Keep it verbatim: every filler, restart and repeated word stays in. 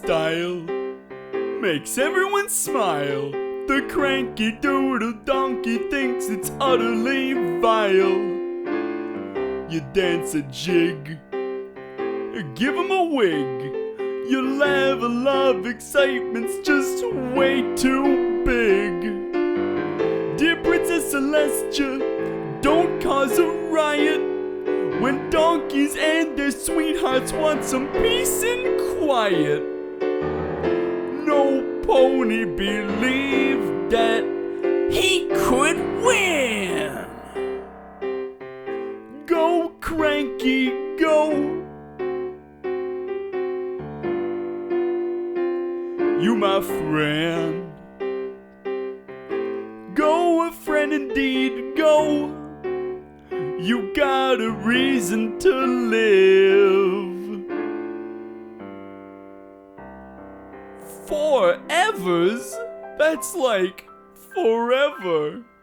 style makes everyone smile. The cranky doodle donkey thinks it's utterly vile. You dance a jig, give him a wig. Your level of excitement's just way too big. Dear Princess Celestia, don't cause a riot when donkeys and their sweethearts want some peace and quiet. No pony believed that he could win. Go, Cranky, go. You my friend. Go, a friend indeed, go. You got a reason to live. Forevers? That's like forever.